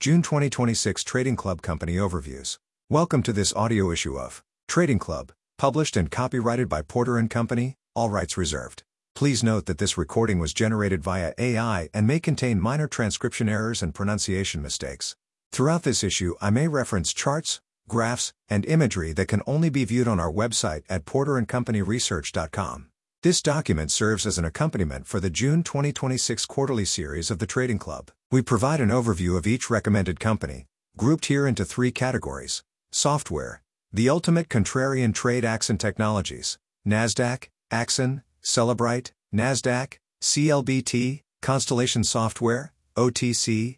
June 2026 Trading Club Company Overviews. Welcome to this audio issue of Trading Club, published and copyrighted by Porter & Company, all rights reserved. Please note that this recording was generated via AI and may contain minor transcription errors and pronunciation mistakes. Throughout this issue I may reference charts, graphs, and imagery that can only be viewed on our website at porterandcompanyresearch.com. This document serves as an accompaniment for the June 2026 quarterly series of the Trading Club. We provide an overview of each recommended company, grouped here into three categories: software, the ultimate contrarian trade. Axon Technologies, NASDAQ, Axon, Cellebrite, NASDAQ, CLBT, Constellation Software, OTC,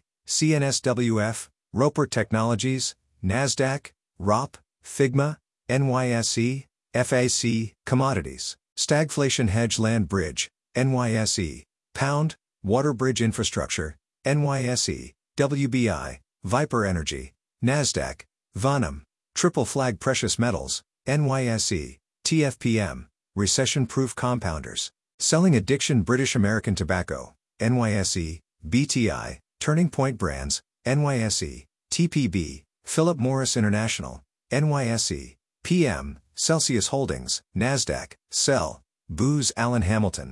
CNSWF, Roper Technologies, NASDAQ, ROP, Figma, NYSE, FAC, Commodities, Stagflation Hedge Land Bridge, NYSE, Pound, Waterbridge Infrastructure, NYSE, WBI, Viper Energy, NASDAQ, Vonum, Triple Flag Precious Metals, NYSE, TFPM, Recession-Proof Compounders, Selling Addiction British American Tobacco, NYSE, BTI, Turning Point Brands, NYSE, TPB, Philip Morris International, NYSE, PM, Celsius Holdings, NASDAQ, Cell, Booz Allen Hamilton,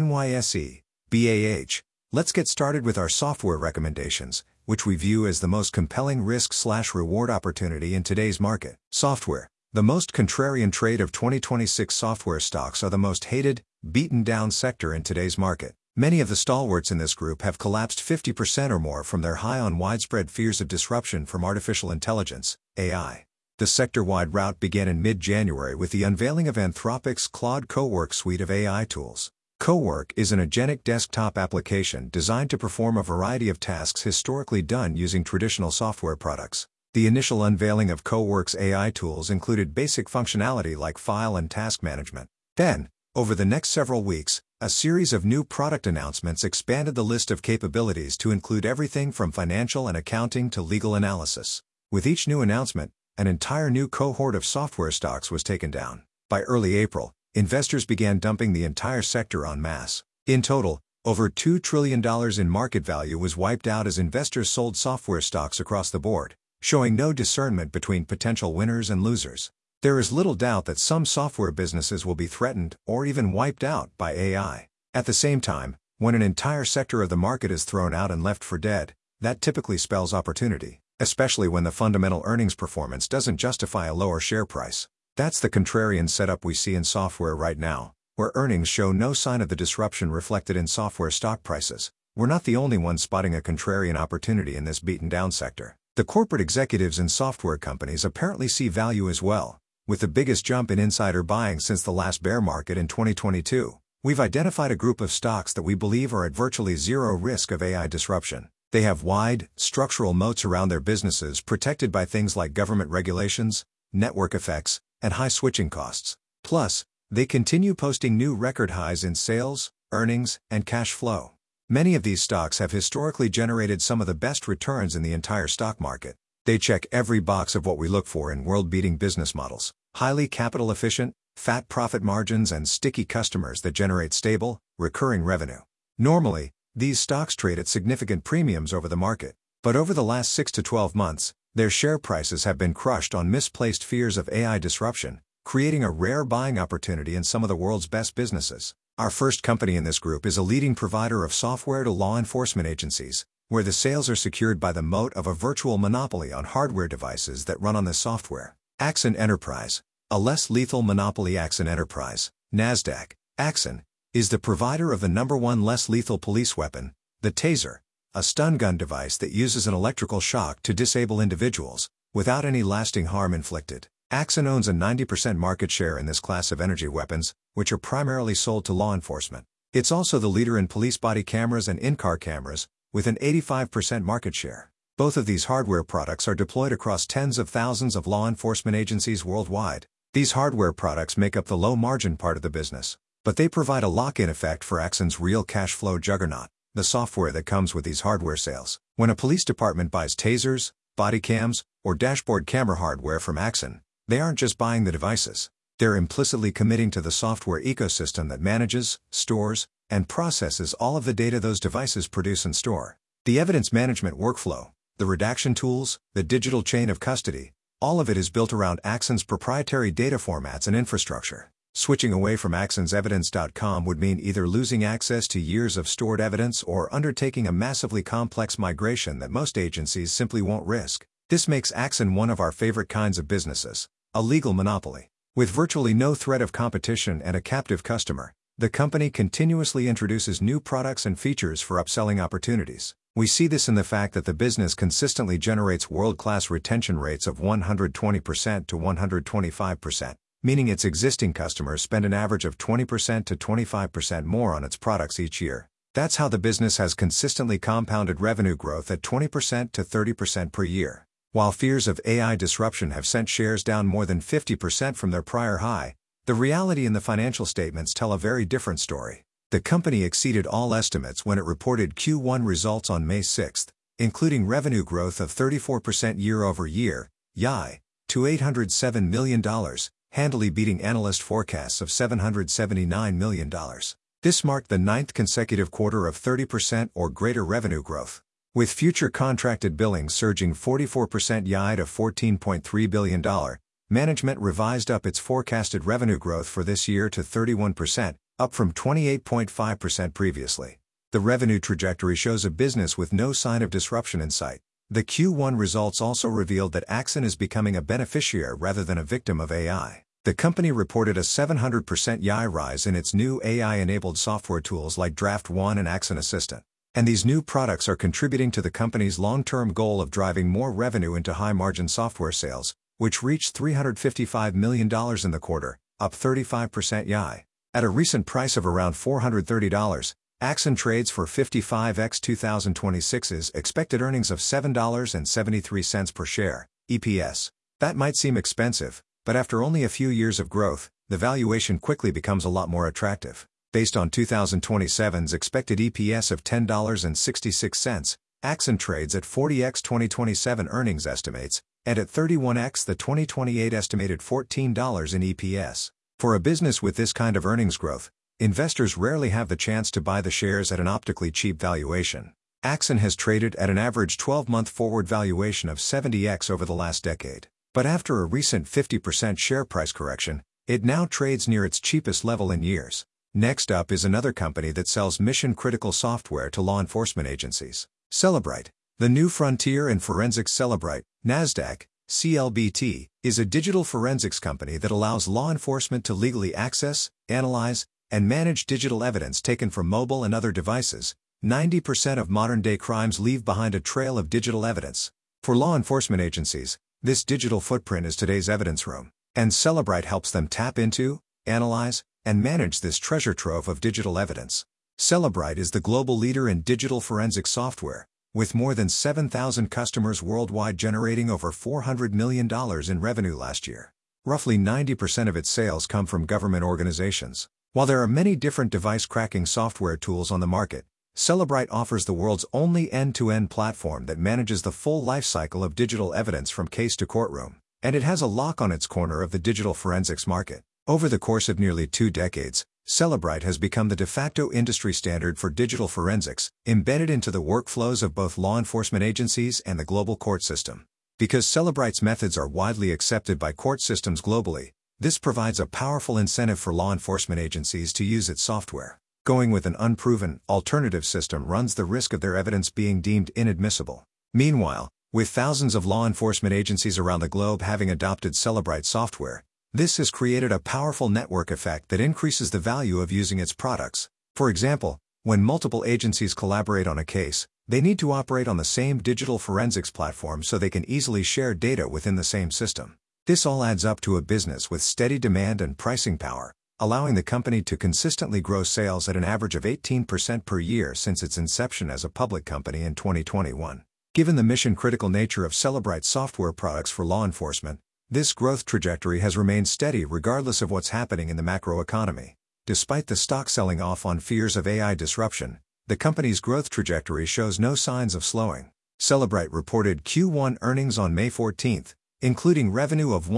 NYSE, BAH. Let's get started with our software recommendations, which we view as the most compelling risk/reward opportunity in today's market. Software. The most contrarian trade of 2026. Software stocks are the most hated, beaten down sector in today's market. Many of the stalwarts in this group have collapsed 50% or more from their high on widespread fears of disruption from artificial intelligence, AI. The sector-wide rout began in mid-January with the unveiling of Anthropic's Claude Cowork suite of AI tools. Cowork is an agentic desktop application designed to perform a variety of tasks historically done using traditional software products. The initial unveiling of Cowork's AI tools included basic functionality like file and task management. Then, over the next several weeks, a series of new product announcements expanded the list of capabilities to include everything from financial and accounting to legal analysis. With each new announcement, an entire new cohort of software stocks was taken down. By early April, investors began dumping the entire sector en masse. In total, over $2 trillion in market value was wiped out as investors sold software stocks across the board, showing no discernment between potential winners and losers. There is little doubt that some software businesses will be threatened or even wiped out by AI. At the same time, when an entire sector of the market is thrown out and left for dead, that typically spells opportunity, especially when the fundamental earnings performance doesn't justify a lower share price. That's the contrarian setup we see in software right now, where earnings show no sign of the disruption reflected in software stock prices. We're not the only ones spotting a contrarian opportunity in this beaten down sector. The corporate executives in software companies apparently see value as well. With the biggest jump in insider buying since the last bear market in 2022, we've identified a group of stocks that we believe are at virtually zero risk of AI disruption. They have wide, structural moats around their businesses protected by things like government regulations, network effects, and high switching costs. Plus, they continue posting new record highs in sales, earnings, and cash flow. Many of these stocks have historically generated some of the best returns in the entire stock market. They check every box of what we look for in world-beating business models: highly capital efficient, fat profit margins, and sticky customers that generate stable, recurring revenue. Normally, these stocks trade at significant premiums over the market, but over the last 6 to 12 months, their share prices have been crushed on misplaced fears of AI disruption, creating a rare buying opportunity in some of the world's best businesses. Our first company in this group is a leading provider of software to law enforcement agencies, where the sales are secured by the moat of a virtual monopoly on hardware devices that run on this software. Axon Enterprise, a less lethal monopoly. Axon Enterprise, NASDAQ, Axon, is the provider of the #1 less lethal police weapon, the Taser, a stun gun device that uses an electrical shock to disable individuals, without any lasting harm inflicted. Axon owns a 90% market share in this class of energy weapons, which are primarily sold to law enforcement. It's also the leader in police body cameras and in-car cameras, with an 85% market share. Both of these hardware products are deployed across tens of thousands of law enforcement agencies worldwide. These hardware products make up the low-margin part of the business, but they provide a lock-in effect for Axon's real cash flow juggernaut, the software that comes with these hardware sales. When a police department buys tasers, body cams, or dashboard camera hardware from Axon, they aren't just buying the devices. They're implicitly committing to the software ecosystem that manages, stores, and processes all of the data those devices produce and store. The evidence management workflow, the redaction tools, the digital chain of custody, all of it is built around Axon's proprietary data formats and infrastructure. Switching away from Axon's Evidence.com would mean either losing access to years of stored evidence or undertaking a massively complex migration that most agencies simply won't risk. This makes Axon one of our favorite kinds of businesses, a legal monopoly. With virtually no threat of competition and a captive customer, the company continuously introduces new products and features for upselling opportunities. We see this in the fact that the business consistently generates world-class retention rates of 120% to 125%, meaning its existing customers spend an average of 20% to 25% more on its products each year. That's how the business has consistently compounded revenue growth at 20% to 30% per year. While fears of AI disruption have sent shares down more than 50% from their prior high, the reality in the financial statements tell a very different story. The company exceeded all estimates when it reported Q1 results on May 6, including revenue growth of 34% year-over-year, YoY, to $807 million, handily beating analyst forecasts of $779 million. This marked the 9th consecutive quarter of 30% or greater revenue growth. With future contracted billings surging 44% YoY to $14.3 billion, management revised up its forecasted revenue growth for this year to 31%, up from 28.5% previously. The revenue trajectory shows a business with no sign of disruption in sight. The Q1 results also revealed that Axon is becoming a beneficiary rather than a victim of AI. The company reported a 700% YoY rise in its new AI-enabled software tools like Draft One and Axon Assistant. And these new products are contributing to the company's long-term goal of driving more revenue into high-margin software sales, which reached $355 million in the quarter, up 35% YoY. At a recent price of around $430, Axon trades for 55x 2026's expected earnings of $7.73 per share, EPS. That might seem expensive, but after only a few years of growth, the valuation quickly becomes a lot more attractive. Based on 2027's expected EPS of $10.66, Axon trades at 40x 2027 earnings estimates, and at 31x the 2028 estimated $14 in EPS. For a business with this kind of earnings growth, investors rarely have the chance to buy the shares at an optically cheap valuation. Axon has traded at an average 12-month forward valuation of 70x over the last decade. But after a recent 50% share price correction, it now trades near its cheapest level in years. Next up is another company that sells mission-critical software to law enforcement agencies. Cellebrite. The new frontier in forensics. Cellebrite, NASDAQ, CLBT, is a digital forensics company that allows law enforcement to legally access, analyze, and manage digital evidence taken from mobile and other devices. 90% of modern-day crimes leave behind a trail of digital evidence. For law enforcement agencies, this digital footprint is today's evidence room, and Cellebrite helps them tap into, analyze, and manage this treasure trove of digital evidence. Cellebrite is the global leader in digital forensic software, with more than 7,000 customers worldwide generating over $400 million in revenue last year. Roughly 90% of its sales come from government organizations. While there are many different device cracking software tools on the market, Cellebrite offers the world's only end-to-end platform that manages the full lifecycle of digital evidence from case to courtroom, and it has a lock on its corner of the digital forensics market. Over the course of nearly 2 decades, Cellebrite has become the de facto industry standard for digital forensics, embedded into the workflows of both law enforcement agencies and the global court system. Because Cellebrite's methods are widely accepted by court systems globally, this provides a powerful incentive for law enforcement agencies to use its software. Going with an unproven, alternative system runs the risk of their evidence being deemed inadmissible. Meanwhile, with thousands of law enforcement agencies around the globe having adopted Cellebrite software, this has created a powerful network effect that increases the value of using its products. For example, when multiple agencies collaborate on a case, they need to operate on the same digital forensics platform so they can easily share data within the same system. This all adds up to a business with steady demand and pricing power, allowing the company to consistently grow sales at an average of 18% per year since its inception as a public company in 2021. Given the mission-critical nature of Cellebrite's software products for law enforcement, this growth trajectory has remained steady regardless of what's happening in the macroeconomy. Despite the stock selling off on fears of AI disruption, the company's growth trajectory shows no signs of slowing. Cellebrite reported Q1 earnings on May 14, including revenue of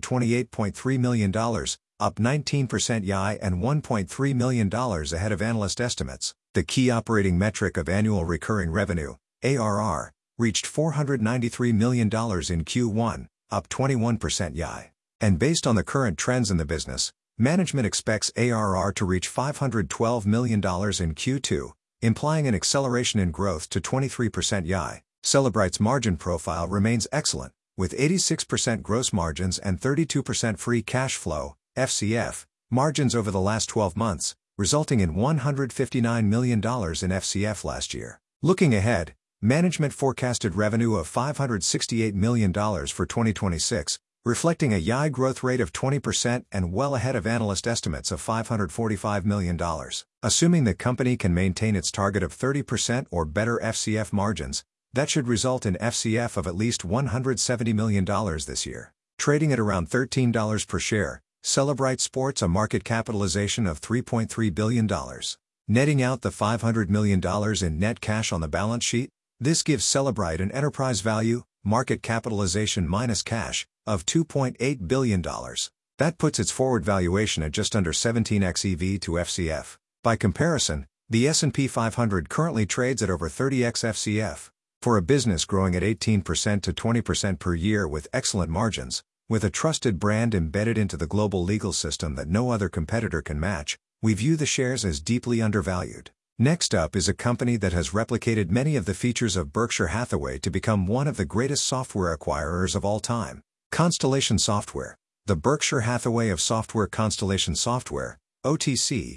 $128.3 million, up 19% YoY and $1.3 million ahead of analyst estimates. The key operating metric of annual recurring revenue, ARR, reached $493 million in Q1, up 21% YoY. And based on the current trends in the business, management expects ARR to reach $512 million in Q2, implying an acceleration in growth to 23% YoY. Cellebrite's margin profile remains excellent, with 86% gross margins and 32% free cash flow (FCF) margins over the last 12 months, resulting in $159 million in FCF last year. Looking ahead, management forecasted revenue of $568 million for 2026, reflecting a YoY growth rate of 20% and well ahead of analyst estimates of $545 million. Assuming the company can maintain its target of 30% or better FCF margins, that should result in FCF of at least $170 million this year. Trading at around $13 per share, Cellebrite sports a market capitalization of $3.3 billion. Netting out the $500 million in net cash on the balance sheet, this gives Cellebrite an enterprise value, market capitalization minus cash, of $2.8 billion. That puts its forward valuation at just under 17x EV to FCF. By comparison, the S&P 500 currently trades at over 30x FCF. For a business growing at 18% to 20% per year with excellent margins, with a trusted brand embedded into the global legal system that no other competitor can match, we view the shares as deeply undervalued. Next up is a company that has replicated many of the features of Berkshire Hathaway to become one of the greatest software acquirers of all time. Constellation Software. The Berkshire Hathaway of software. Constellation Software, OTC,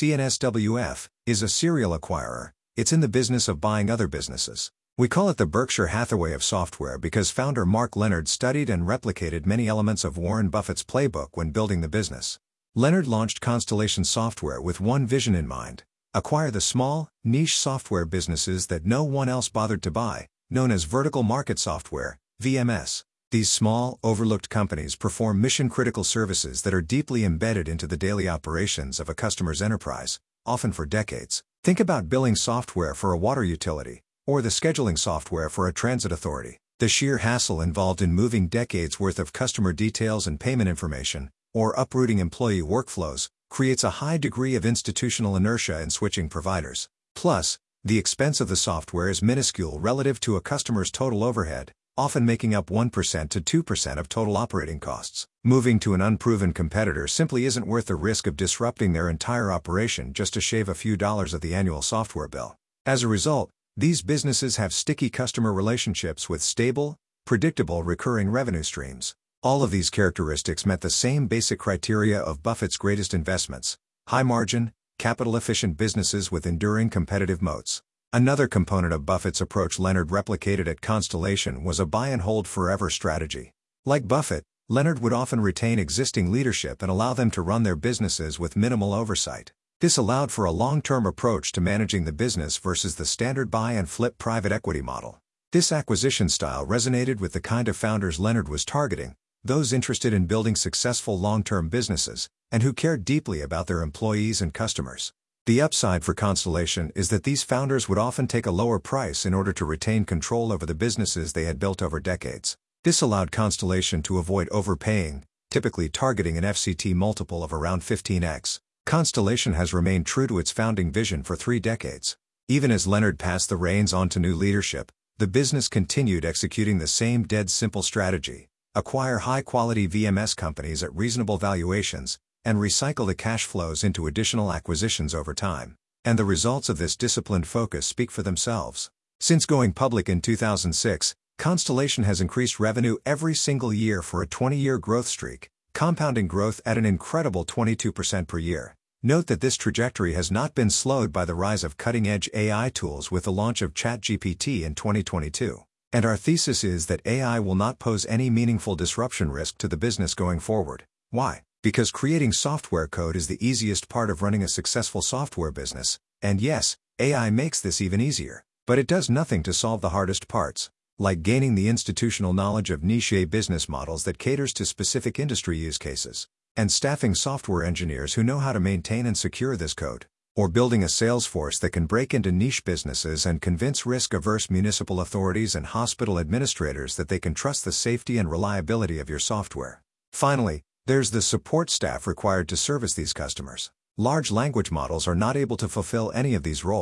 CNSWF, is a serial acquirer. It's in the business of buying other businesses. We call it the Berkshire Hathaway of software because founder Mark Leonard studied and replicated many elements of Warren Buffett's playbook when building the business. Leonard launched Constellation Software with one vision in mind: acquire the small, niche software businesses that no one else bothered to buy, known as vertical market software, VMS. These small, overlooked companies perform mission-critical services that are deeply embedded into the daily operations of a customer's enterprise, often for decades. Think about billing software for a water utility, or the scheduling software for a transit authority. The sheer hassle involved in moving decades' worth of customer details and payment information, or uprooting employee workflows, creates a high degree of institutional inertia in switching providers. Plus, the expense of the software is minuscule relative to a customer's total overhead, often making up 1% to 2% of total operating costs. Moving to an unproven competitor simply isn't worth the risk of disrupting their entire operation just to shave a few dollars of the annual software bill. As a result, these businesses have sticky customer relationships with stable, predictable recurring revenue streams. All of these characteristics met the same basic criteria of Buffett's greatest investments: high-margin, capital-efficient businesses with enduring competitive moats. Another component of Buffett's approach Leonard replicated at Constellation was a buy-and-hold forever strategy. Like Buffett, Leonard would often retain existing leadership and allow them to run their businesses with minimal oversight. This allowed for a long-term approach to managing the business versus the standard buy-and-flip private equity model. This acquisition style resonated with the kind of founders Leonard was targeting, those interested in building successful long-term businesses, and who cared deeply about their employees and customers. The upside for Constellation is that these founders would often take a lower price in order to retain control over the businesses they had built over decades. This allowed Constellation to avoid overpaying, typically targeting an FCT multiple of around 15x. Constellation has remained true to its founding vision for 3 decades. Even as Leonard passed the reins on to new leadership, the business continued executing the same dead-simple strategy: acquire high-quality VMS companies at reasonable valuations, and recycle the cash flows into additional acquisitions over time. And the results of this disciplined focus speak for themselves. Since going public in 2006, Constellation has increased revenue every single year for a 20-year growth streak, compounding growth at an incredible 22% per year. Note that this trajectory has not been slowed by the rise of cutting-edge AI tools with the launch of ChatGPT in 2022. And our thesis is that AI will not pose any meaningful disruption risk to the business going forward. Why? Because creating software code is the easiest part of running a successful software business, and yes, AI makes this even easier. But it does nothing to solve the hardest parts, like gaining the institutional knowledge of niche business models that caters to specific industry use cases, and staffing software engineers who know how to maintain and secure this code, or building a sales force that can break into niche businesses and convince risk-averse municipal authorities and hospital administrators that they can trust the safety and reliability of your software. Finally, there's the support staff required to service these customers. Large language models are not able to fulfill any of these roles,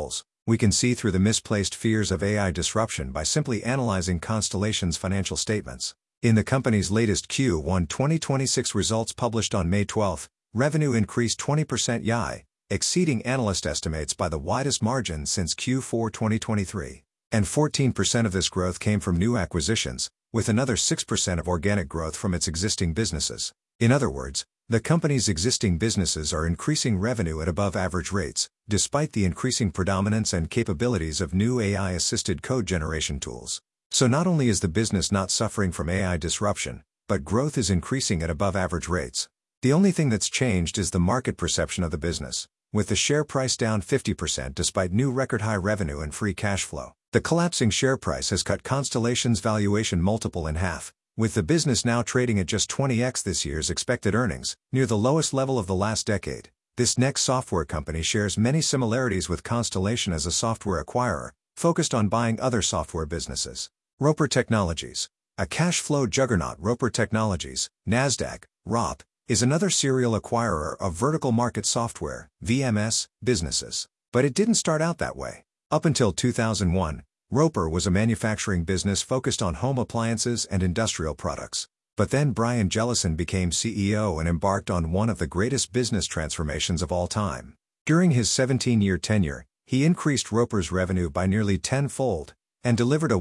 We can see through the misplaced fears of AI disruption by simply analyzing Constellation's financial statements. In the company's latest Q1 2026 results published on May 12, revenue increased 20% YoY, exceeding analyst estimates by the widest margin since Q4 2023. And 14% of this growth came from new acquisitions, with another 6% of organic growth from its existing businesses. In other words, the company's existing businesses are increasing revenue at above-average rates, despite the increasing predominance and capabilities of new AI-assisted code generation tools. So not only is the business not suffering from AI disruption, but growth is increasing at above-average rates. The only thing that's changed is the market perception of the business, with the share price down 50% despite new record-high revenue and free cash flow. The collapsing share price has cut Constellation's valuation multiple in half, with the business now trading at just 20x this year's expected earnings, near the lowest level of the last decade. This next software company shares many similarities with Constellation as a software acquirer, focused on buying other software businesses. Roper Technologies. A cash flow juggernaut. Roper Technologies, NASDAQ, ROP, is another serial acquirer of vertical market software, VMS, businesses. But it didn't start out that way. Up until 2001, Roper was a manufacturing business focused on home appliances and industrial products. But then Brian Jellison became CEO and embarked on one of the greatest business transformations of all time. During his 17-year tenure, he increased Roper's revenue by nearly tenfold, and delivered a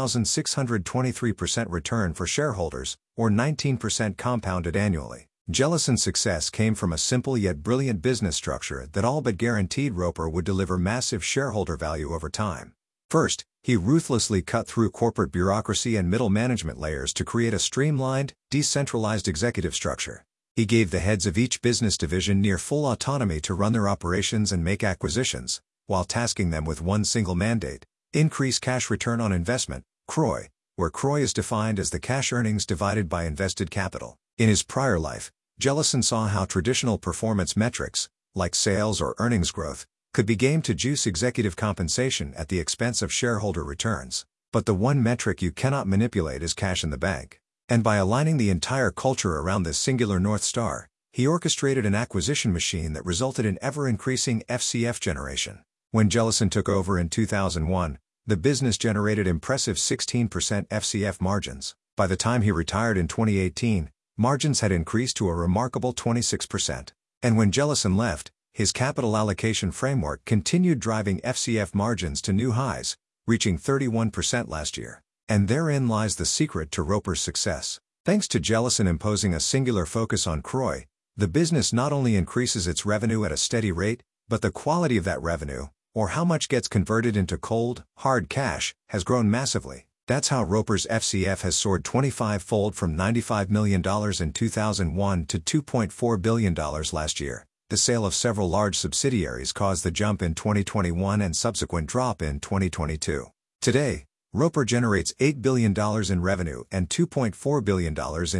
1,623% return for shareholders, or 19% compounded annually. Jellison's success came from a simple yet brilliant business structure that all but guaranteed Roper would deliver massive shareholder value over time. First, he ruthlessly cut through corporate bureaucracy and middle management layers to create a streamlined, decentralized executive structure. He gave the heads of each business division near full autonomy to run their operations and make acquisitions, while tasking them with one single mandate: increase cash return on investment, CROI, where CROI is defined as the cash earnings divided by invested capital. In his prior life, Jellison saw how traditional performance metrics, like sales or earnings growth, could be gamed to juice executive compensation at the expense of shareholder returns. But the one metric you cannot manipulate is cash in the bank. And by aligning the entire culture around this singular North Star, he orchestrated an acquisition machine that resulted in ever-increasing FCF generation. When Jellison took over in 2001, the business generated impressive 16% FCF margins. By the time he retired in 2018, margins had increased to a remarkable 26%. And when Jellison left, his capital allocation framework continued driving FCF margins to new highs, reaching 31% last year. And therein lies the secret to Roper's success. Thanks to Jellison imposing a singular focus on CROI, the business not only increases its revenue at a steady rate, but the quality of that revenue, or how much gets converted into cold, hard cash, has grown massively. That's how Roper's FCF has soared 25-fold from $95 million in 2001 to $2.4 billion last year. The sale of several large subsidiaries caused the jump in 2021 and subsequent drop in 2022. Today, Roper generates $8 billion in revenue and $2.4 billion in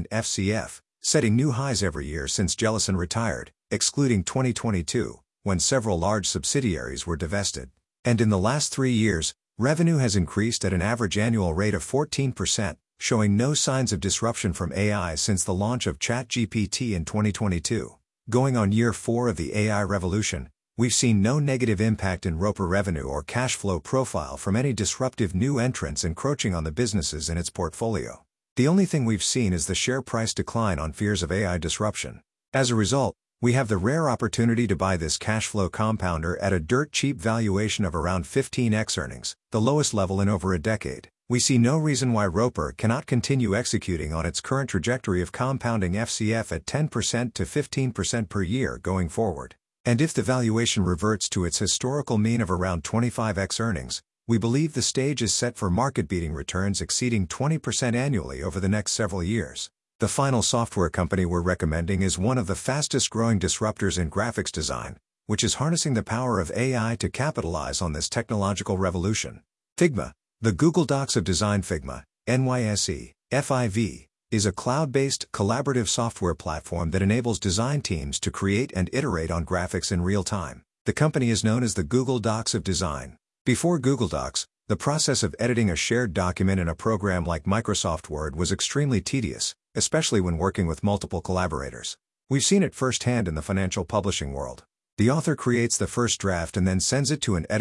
FCF, setting new highs every year since Jellison retired, excluding 2022, when several large subsidiaries were divested. And in the last 3 years, revenue has increased at an average annual rate of 14%, showing no signs of disruption from AI since the launch of ChatGPT in 2022. Going on year 4 of the AI revolution, we've seen no negative impact in Roper revenue or cash flow profile from any disruptive new entrants encroaching on the businesses in its portfolio. The only thing we've seen is the share price decline on fears of AI disruption. As a result, we have the rare opportunity to buy this cash flow compounder at a dirt-cheap valuation of around 15x earnings, the lowest level in over a decade. We see no reason why Roper cannot continue executing on its current trajectory of compounding FCF at 10% to 15% per year going forward. And if the valuation reverts to its historical mean of around 25x earnings, we believe the stage is set for market-beating returns exceeding 20% annually over the next several years. The final software company we're recommending is one of the fastest-growing disruptors in graphics design, which is harnessing the power of AI to capitalize on this technological revolution. Figma. The Google Docs of Design. Figma, NYSE, FIV, is a cloud-based, collaborative software platform that enables design teams to create and iterate on graphics in real time. The company is known as the Google Docs of Design. Before Google Docs, the process of editing a shared document in a program like Microsoft Word was extremely tedious, especially when working with multiple collaborators. We've seen it firsthand in the financial publishing world. The author creates the first draft and then sends it to an editor,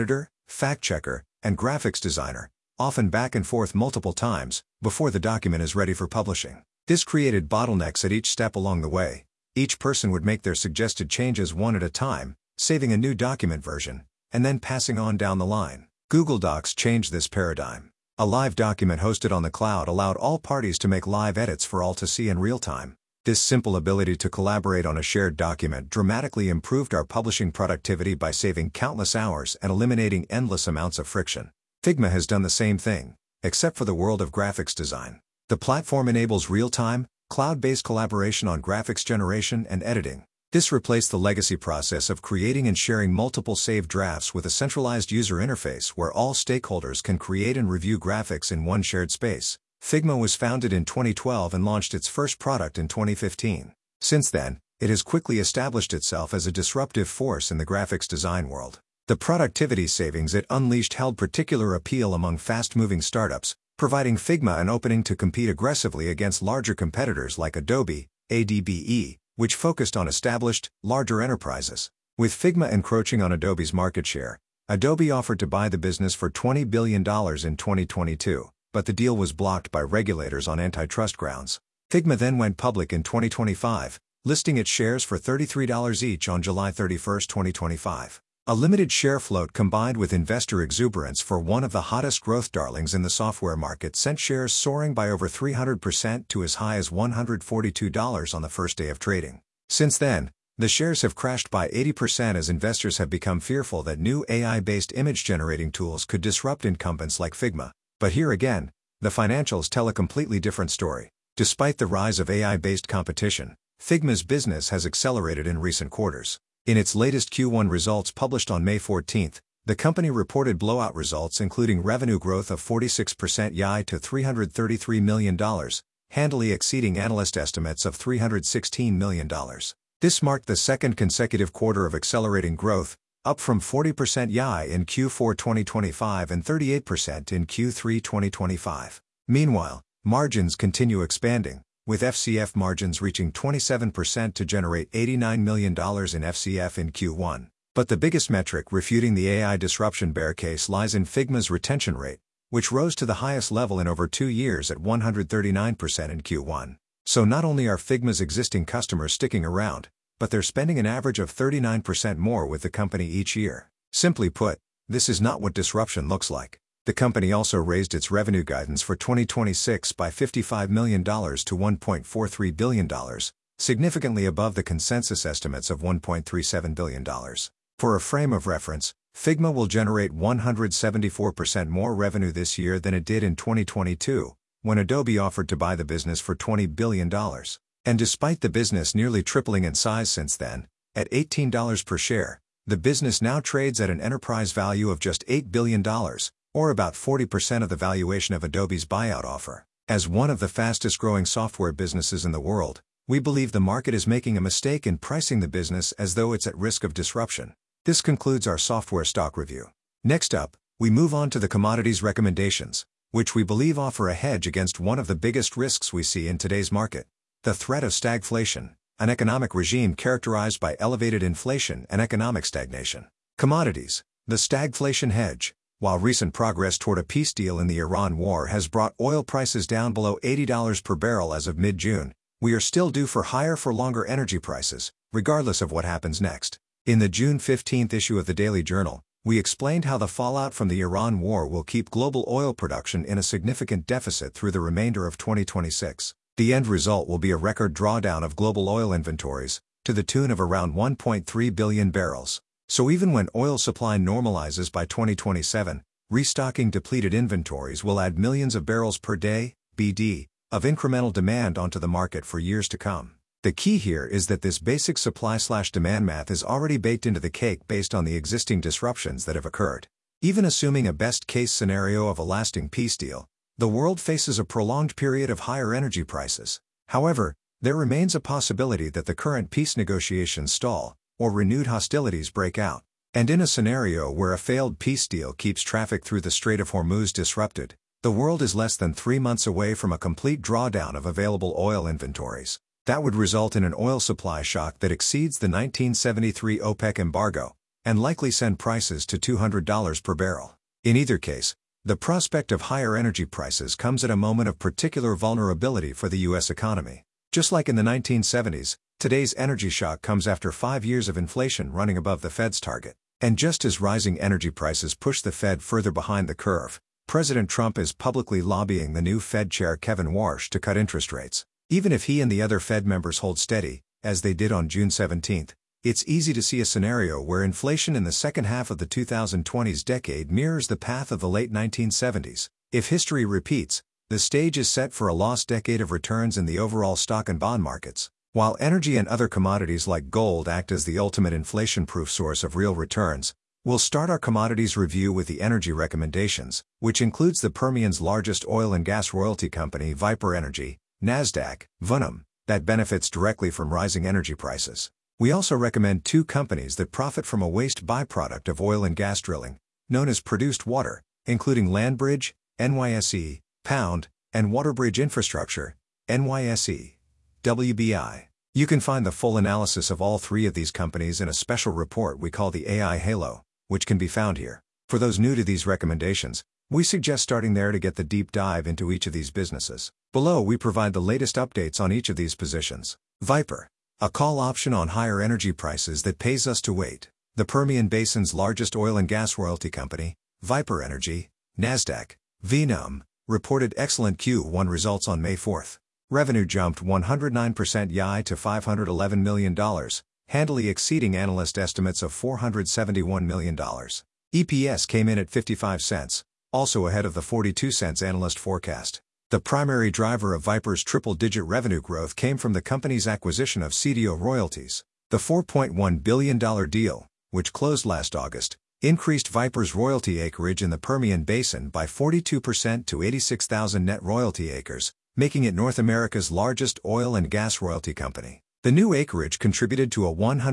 fact-checker, and graphics designer, often back and forth multiple times, before the document is ready for publishing. This created bottlenecks at each step along the way. Each person would make their suggested changes one at a time, saving a new document version, and then passing on down the line. Google Docs changed this paradigm. A live document hosted on the cloud allowed all parties to make live edits for all to see in real time. This simple ability to collaborate on a shared document dramatically improved our publishing productivity by saving countless hours and eliminating endless amounts of friction. Figma has done the same thing, except for the world of graphics design. The platform enables real-time, cloud-based collaboration on graphics generation and editing. This replaced the legacy process of creating and sharing multiple saved drafts with a centralized user interface where all stakeholders can create and review graphics in one shared space. Figma was founded in 2012 and launched its first product in 2015. Since then, it has quickly established itself as a disruptive force in the graphics design world. The productivity savings it unleashed held particular appeal among fast-moving startups, providing Figma an opening to compete aggressively against larger competitors like Adobe, ADBE, which focused on established, larger enterprises. With Figma encroaching on Adobe's market share, Adobe offered to buy the business for $20 billion in 2022, but the deal was blocked by regulators on antitrust grounds. Figma then went public in 2025, listing its shares for $33 each on July 31, 2025. A limited share float combined with investor exuberance for one of the hottest growth darlings in the software market sent shares soaring by over 300% to as high as $142 on the first day of trading. Since then, the shares have crashed by 80% as investors have become fearful that new AI-based image-generating tools could disrupt incumbents like Figma. But here again, the financials tell a completely different story. Despite the rise of AI-based competition, Figma's business has accelerated in recent quarters. In its latest Q1 results published on May 14, the company reported blowout results including revenue growth of 46% YoY to $333 million, handily exceeding analyst estimates of $316 million. This marked the second consecutive quarter of accelerating growth, up from 40% YoY in Q4 2025 and 38% in Q3 2025. Meanwhile, margins continue expanding, with FCF margins reaching 27% to generate $89 million in FCF in Q1. But the biggest metric refuting the AI disruption bear case lies in Figma's retention rate, which rose to the highest level in over 2 years at 139% in Q1. So not only are Figma's existing customers sticking around, but they're spending an average of 39% more with the company each year. Simply put, this is not what disruption looks like. The company also raised its revenue guidance for 2026 by $55 million to $1.43 billion, significantly above the consensus estimates of $1.37 billion. For a frame of reference, Figma will generate 174% more revenue this year than it did in 2022, when Adobe offered to buy the business for $20 billion. And despite the business nearly tripling in size since then, at $18 per share, the business now trades at an enterprise value of just $8 billion, or about 40% of the valuation of Adobe's buyout offer. As one of the fastest-growing software businesses in the world, we believe the market is making a mistake in pricing the business as though it's at risk of disruption. This concludes our software stock review. Next up, we move on to the commodities recommendations, which we believe offer a hedge against one of the biggest risks we see in today's market: the threat of stagflation, an economic regime characterized by elevated inflation and economic stagnation. Commodities, the stagflation hedge. While recent progress toward a peace deal in the Iran war has brought oil prices down below $80 per barrel as of mid-June, we are still due for higher for longer energy prices, regardless of what happens next. In the June 15 issue of the Daily Journal, we explained how the fallout from the Iran war will keep global oil production in a significant deficit through the remainder of 2026. The end result will be a record drawdown of global oil inventories, to the tune of around 1.3 billion barrels. So even when oil supply normalizes by 2027, restocking depleted inventories will add millions of barrels per day, BD, of incremental demand onto the market for years to come. The key here is that this basic supply/demand math is already baked into the cake based on the existing disruptions that have occurred. Even assuming a best-case scenario of a lasting peace deal, the world faces a prolonged period of higher energy prices. However, there remains a possibility that the current peace negotiations stall, or renewed hostilities break out. And in a scenario where a failed peace deal keeps traffic through the Strait of Hormuz disrupted, the world is less than 3 months away from a complete drawdown of available oil inventories. That would result in an oil supply shock that exceeds the 1973 OPEC embargo, and likely send prices to $200 per barrel. In either case, the prospect of higher energy prices comes at a moment of particular vulnerability for the U.S. economy. Just like in the 1970s, today's energy shock comes after 5 years of inflation running above the Fed's target. And just as rising energy prices push the Fed further behind the curve, President Trump is publicly lobbying the new Fed chair Kevin Warsh to cut interest rates. Even if he and the other Fed members hold steady, as they did on June 17, it's easy to see a scenario where inflation in the second half of the 2020s decade mirrors the path of the late 1970s. If history repeats, the stage is set for a lost decade of returns in the overall stock and bond markets. While energy and other commodities like gold act as the ultimate inflation-proof source of real returns, we'll start our commodities review with the energy recommendations, which includes the Permian's largest oil and gas royalty company, Viper Energy, NASDAQ, VNM, that benefits directly from rising energy prices. We also recommend 2 companies that profit from a waste byproduct of oil and gas drilling, known as produced water, including LandBridge, NYSE, Pound, and WaterBridge Infrastructure, NYSE, WBI. You can find the full analysis of all 3 of these companies in a special report we call the AI Halo, which can be found here. For those new to these recommendations, we suggest starting there to get the deep dive into each of these businesses. Below we provide the latest updates on each of these positions. Viper, a call option on higher energy prices that pays us to wait. The Permian Basin's largest oil and gas royalty company, Viper Energy, NASDAQ, VNM, reported excellent Q1 results on May 4. Revenue jumped 109% YoY to $511 million, handily exceeding analyst estimates of $471 million. EPS came in at 55 cents, also ahead of the 42 cents analyst forecast. The primary driver of Viper's triple-digit revenue growth came from the company's acquisition of CDO Royalties. The $4.1 billion deal, which closed last August, increased Viper's royalty acreage in the Permian Basin by 42% to 86,000 net royalty acres, making it North America's largest oil and gas royalty company. The new acreage contributed to a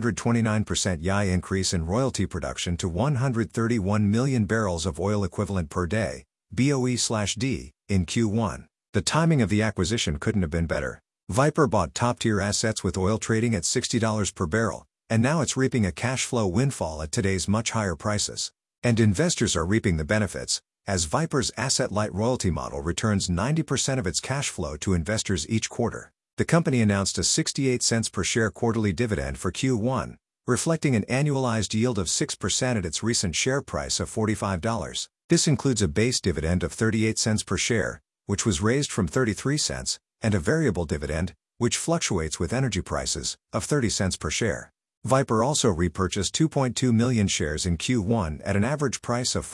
129% YoY increase in royalty production to 131 million barrels of oil equivalent per day, BOE/D, in Q1. The timing of the acquisition couldn't have been better. Viper bought top-tier assets with oil trading at $60 per barrel, and now it's reaping a cash flow windfall at today's much higher prices. And investors are reaping the benefits, as Viper's asset-light royalty model returns 90% of its cash flow to investors each quarter. The company announced a 68 cents per share quarterly dividend for Q1, reflecting an annualized yield of 6% at its recent share price of $45. This includes a base dividend of 38 cents per share, which was raised from 33 cents, and a variable dividend, which fluctuates with energy prices, of 30 cents per share. Viper also repurchased 2.2 million shares in Q1 at an average price of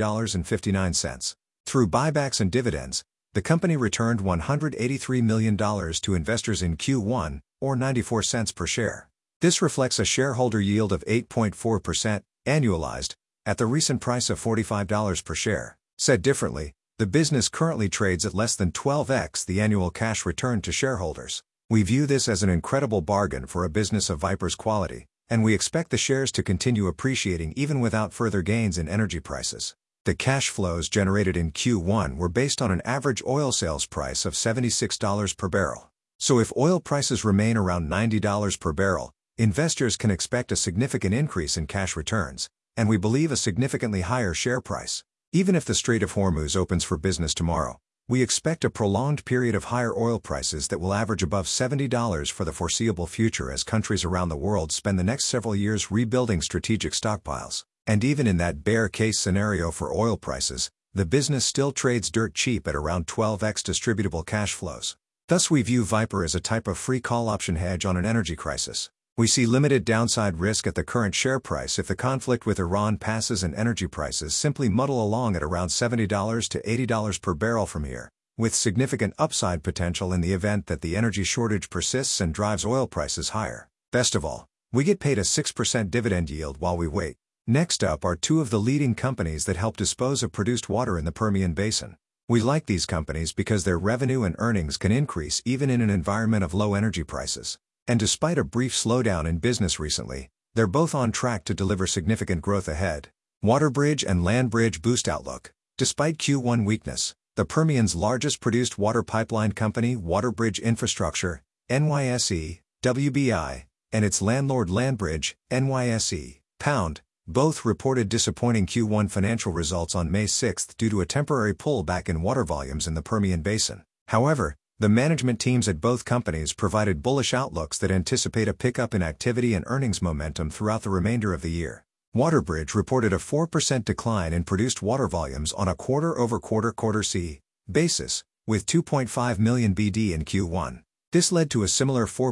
$43.59. Through buybacks and dividends, the company returned $183 million to investors in Q1, or 94 cents per share. This reflects a shareholder yield of 8.4%, annualized, at the recent price of $45 per share. Said differently, the business currently trades at less than 12x the annual cash return to shareholders. We view this as an incredible bargain for a business of Viper's quality, and we expect the shares to continue appreciating even without further gains in energy prices. The cash flows generated in Q1 were based on an average oil sales price of $76 per barrel. So if oil prices remain around $90 per barrel, investors can expect a significant increase in cash returns, and we believe a significantly higher share price. Even if the Strait of Hormuz opens for business tomorrow, we expect a prolonged period of higher oil prices that will average above $70 for the foreseeable future as countries around the world spend the next several years rebuilding strategic stockpiles. And even in that bear case scenario for oil prices, the business still trades dirt cheap at around 12x distributable cash flows. Thus we view Viper as a type of free call option hedge on an energy crisis. We see limited downside risk at the current share price if the conflict with Iran passes and energy prices simply muddle along at around $70 to $80 per barrel from here, with significant upside potential in the event that the energy shortage persists and drives oil prices higher. Best of all, we get paid a 6% dividend yield while we wait. Next up are 2 of the leading companies that help dispose of produced water in the Permian Basin. We like these companies because their revenue and earnings can increase even in an environment of low energy prices. And despite a brief slowdown in business recently, they're both on track to deliver significant growth ahead. WaterBridge and LandBridge boost outlook. Despite Q1 weakness, the Permian's largest produced water pipeline company, WaterBridge Infrastructure, NYSE, WBI, and its landlord LandBridge, NYSE, Pound, Both reported disappointing Q1 financial results on May 6 due to a temporary pullback in water volumes in the Permian Basin. However, the management teams at both companies provided bullish outlooks that anticipate a pickup in activity and earnings momentum throughout the remainder of the year. WaterBridge reported a 4% decline in produced water volumes on a quarter-over-quarter C basis, with 2.5 million BD in Q1. This led to a similar 4%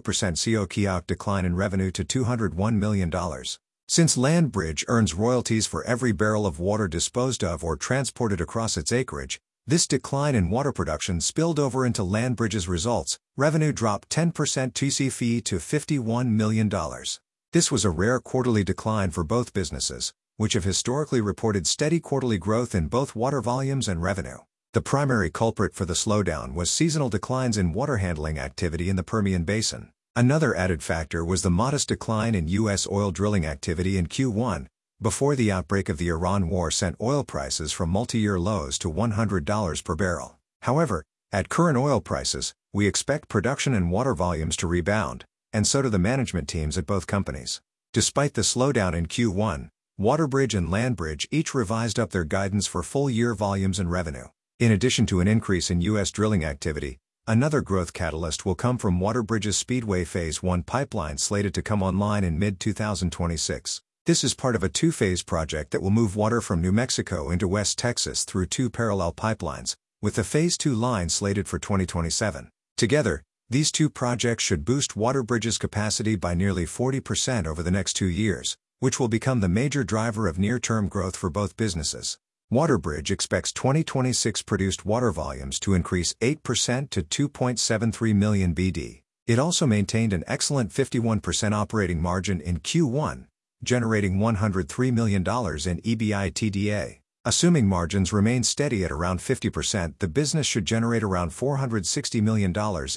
COQ decline in revenue to $201 million. Since LandBridge earns royalties for every barrel of water disposed of or transported across its acreage, this decline in water production spilled over into LandBridge's results. Revenue dropped 10% TCFE to $51 million. This was a rare quarterly decline for both businesses, which have historically reported steady quarterly growth in both water volumes and revenue. The primary culprit for the slowdown was seasonal declines in water handling activity in the Permian Basin. Another added factor was the modest decline in U.S. oil drilling activity in Q1, before the outbreak of the Iran war sent oil prices from multi-year lows to $100 per barrel. However, at current oil prices, we expect production and water volumes to rebound, and so do the management teams at both companies. Despite the slowdown in Q1, WaterBridge and LandBridge each revised up their guidance for full-year volumes and revenue. In addition to an increase in U.S. drilling activity, another growth catalyst will come from WaterBridge's Speedway Phase 1 pipeline slated to come online in mid-2026. This is part of a two-phase project that will move water from New Mexico into West Texas through two parallel pipelines, with the Phase 2 line slated for 2027. Together, these two projects should boost WaterBridge's capacity by nearly 40% over the next 2 years, which will become the major driver of near-term growth for both businesses. WaterBridge expects 2026 produced water volumes to increase 8% to 2.73 million BD. It also maintained an excellent 51% operating margin in Q1, generating $103 million in EBITDA. Assuming margins remain steady at around 50%, the business should generate around $460 million in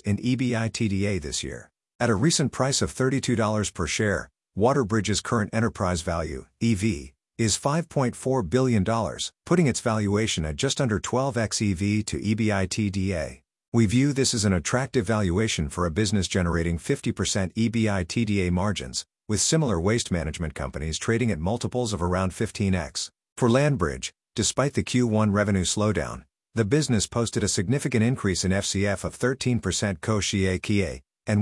EBITDA this year. At a recent price of $32 per share, WaterBridge's current enterprise value, EV, is $5.4 billion, putting its valuation at just under 12x EV to EBITDA. We view this as an attractive valuation for a business generating 50% EBITDA margins, with similar waste management companies trading at multiples of around 15x. For LandBridge, despite the Q1 revenue slowdown, the business posted a significant increase in FCF of 13% COQ and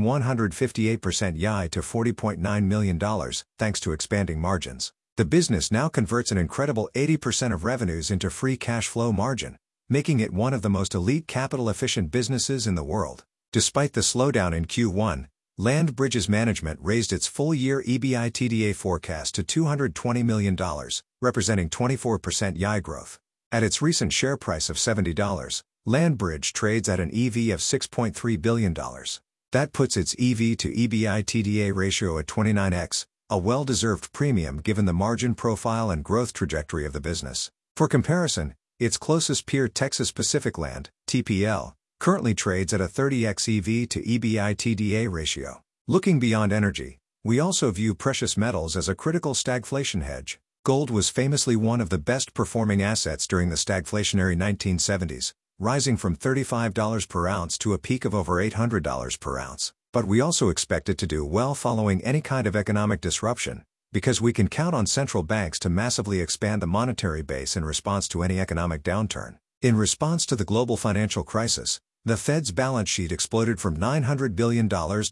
158% YI to $40.9 million, thanks to expanding margins. The business now converts an incredible 80% of revenues into free cash flow margin, making it one of the most elite capital-efficient businesses in the world. Despite the slowdown in Q1, LandBridge's management raised its full-year EBITDA forecast to $220 million, representing 24% YI growth. At its recent share price of $70, LandBridge trades at an EV of $6.3 billion. That puts its EV to EBITDA ratio at 29x, a well-deserved premium given the margin profile and growth trajectory of the business. For comparison, its closest peer Texas Pacific Land, TPL, currently trades at a 30x EV to EBITDA ratio. Looking beyond energy, we also view precious metals as a critical stagflation hedge. Gold was famously one of the best-performing assets during the stagflationary 1970s, rising from $35 per ounce to a peak of over $800 per ounce. But we also expect it to do well following any kind of economic disruption, because we can count on central banks to massively expand the monetary base in response to any economic downturn. In response to the global financial crisis, the Fed's balance sheet exploded from $900 billion to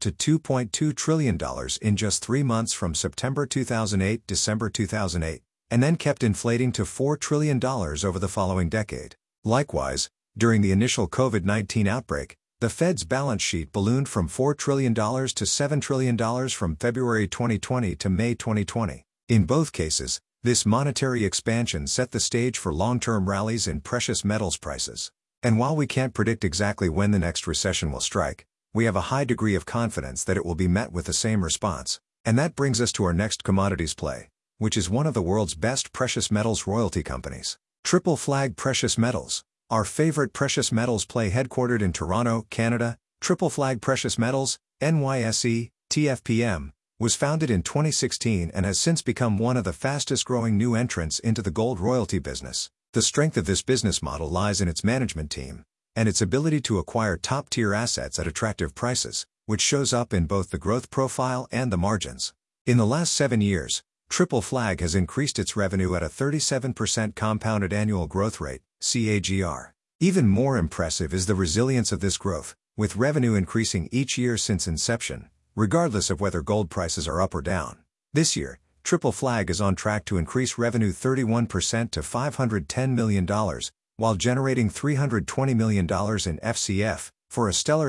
$2.2 trillion in just 3 months from September 2008 to December 2008, and then kept inflating to $4 trillion over the following decade. Likewise, during the initial COVID-19 outbreak, the Fed's balance sheet ballooned from $4 trillion to $7 trillion from February 2020 to May 2020. In both cases, this monetary expansion set the stage for long-term rallies in precious metals prices. And while we can't predict exactly when the next recession will strike, we have a high degree of confidence that it will be met with the same response. And that brings us to our next commodities play, which is one of the world's best precious metals royalty companies. Triple Flag Precious Metals, our favorite precious metals play headquartered in Toronto, Canada. Triple Flag Precious Metals, NYSE, TFPM, was founded in 2016 and has since become one of the fastest-growing new entrants into the gold royalty business. The strength of this business model lies in its management team and its ability to acquire top-tier assets at attractive prices, which shows up in both the growth profile and the margins. In the last 7 years, Triple Flag has increased its revenue at a 37% compounded annual growth rate, CAGR. Even more impressive is the resilience of this growth, with revenue increasing each year since inception, regardless of whether gold prices are up or down. This year, Triple Flag is on track to increase revenue 31% to $510 million, while generating $320 million in FCF, for a stellar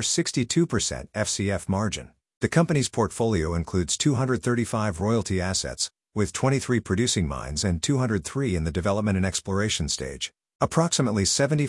62% FCF margin. The company's portfolio includes 235 royalty assets, with 23 producing mines and 203 in the development and exploration stage. Approximately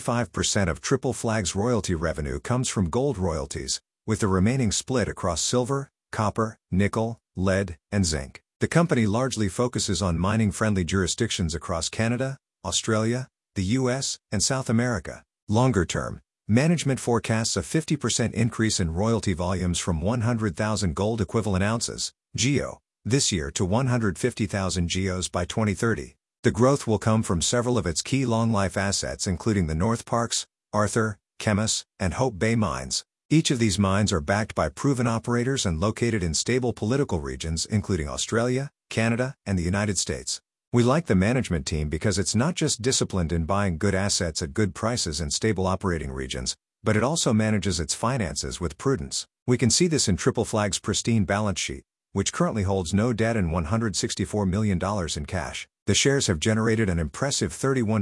75% of Triple Flag's royalty revenue comes from gold royalties, with the remaining split across silver, copper, nickel, lead, and zinc. The company largely focuses on mining-friendly jurisdictions across Canada, Australia, the US, and South America. Longer term, management forecasts a 50% increase in royalty volumes from 100,000 gold equivalent ounces, GEO, this year to 150,000 GEOs by 2030. The growth will come from several of its key long-life assets including the Northparkes, Arthur, Kemess, and Hope Bay mines. Each of these mines are backed by proven operators and located in stable political regions including Australia, Canada, and the United States. We like the management team because it's not just disciplined in buying good assets at good prices in stable operating regions, but it also manages its finances with prudence. We can see this in Triple Flag's pristine balance sheet, which currently holds no debt and $164 million in cash. The shares have generated an impressive 31%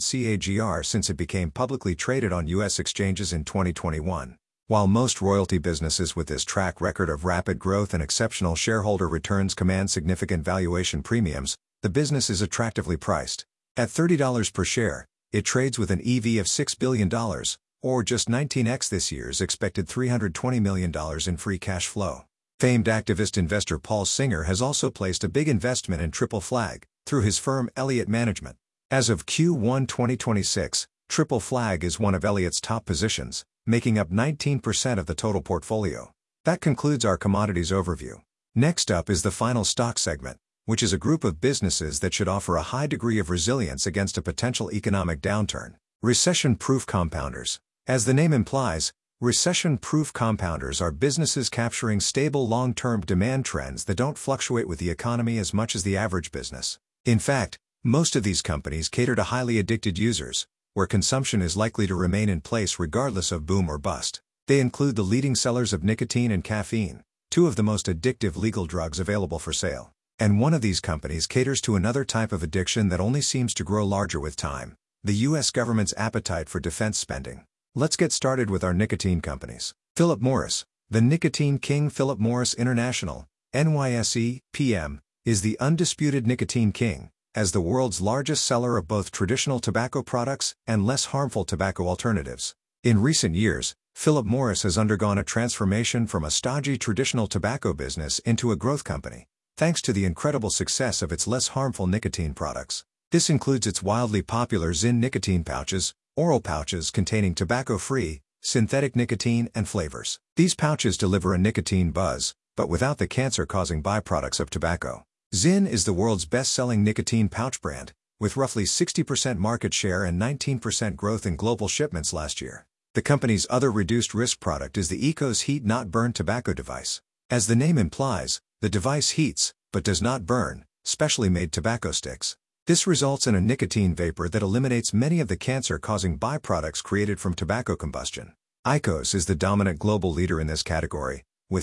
CAGR since it became publicly traded on U.S. exchanges in 2021. While most royalty businesses with this track record of rapid growth and exceptional shareholder returns command significant valuation premiums, the business is attractively priced. At $30 per share, it trades with an EV of $6 billion, or just 19x this year's expected $320 million in free cash flow. Famed activist investor Paul Singer has also placed a big investment in Triple Flag, through his firm Elliott Management. As of Q1 2026, Triple Flag is one of Elliott's top positions, making up 19% of the total portfolio. That concludes our commodities overview. Next up is the final stock segment, which is a group of businesses that should offer a high degree of resilience against a potential economic downturn. Recession-proof compounders. As the name implies, recession-proof compounders are businesses capturing stable long-term demand trends that don't fluctuate with the economy as much as the average business. In fact, most of these companies cater to highly addicted users, where consumption is likely to remain in place regardless of boom or bust. They include the leading sellers of nicotine and caffeine, two of the most addictive legal drugs available for sale. And one of these companies caters to another type of addiction that only seems to grow larger with time: the U.S. government's appetite for defense spending. Let's get started with our nicotine companies. Philip Morris. The nicotine king Philip Morris International, NYSE, PM, is the undisputed nicotine king, as the world's largest seller of both traditional tobacco products and less harmful tobacco alternatives. In recent years, Philip Morris has undergone a transformation from a stodgy traditional tobacco business into a growth company, thanks to the incredible success of its less harmful nicotine products. This includes its wildly popular Zyn nicotine pouches, oral pouches containing tobacco-free, synthetic nicotine and flavors. These pouches deliver a nicotine buzz, but without the cancer-causing byproducts of tobacco. Zyn is the world's best-selling nicotine pouch brand, with roughly 60% market share and 19% growth in global shipments last year. The company's other reduced-risk product is the IQOS Heat Not Burn tobacco device. As the name implies, the device heats, but does not burn, specially made tobacco sticks. This results in a nicotine vapor that eliminates many of the cancer-causing byproducts created from tobacco combustion. IQOS is the dominant global leader in this category, with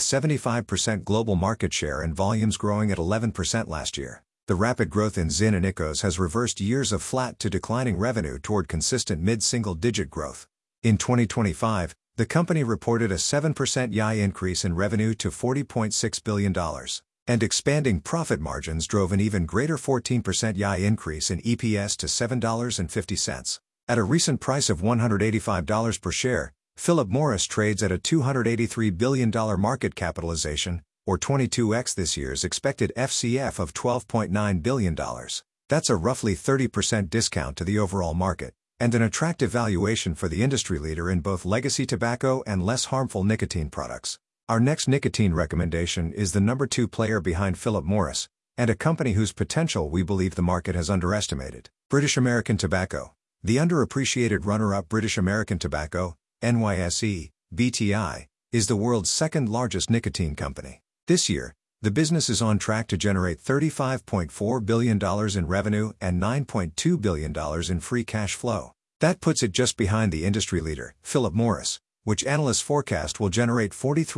75% global market share and volumes growing at 11% last year. The rapid growth in Zyn and IQOS has reversed years of flat to declining revenue toward consistent mid-single-digit growth. In 2025, the company reported a 7% YoY increase in revenue to $40.6 billion, and expanding profit margins drove an even greater 14% YoY increase in EPS to $7.50. At a recent price of $185 per share, Philip Morris trades at a $283 billion market capitalization, or 22x this year's expected FCF of $12.9 billion. That's a roughly 30% discount to the overall market, and an attractive valuation for the industry leader in both legacy tobacco and less harmful nicotine products. Our next nicotine recommendation is the number 2 player behind Philip Morris, and a company whose potential we believe the market has underestimated: British American Tobacco. The underappreciated runner-up British American Tobacco, NYSE, BTI, is the world's second largest nicotine company. This year, The business is on track to generate $35.4 billion in revenue and $9.2 billion in free cash flow. That puts it just behind the industry leader, Philip Morris, which analysts forecast will generate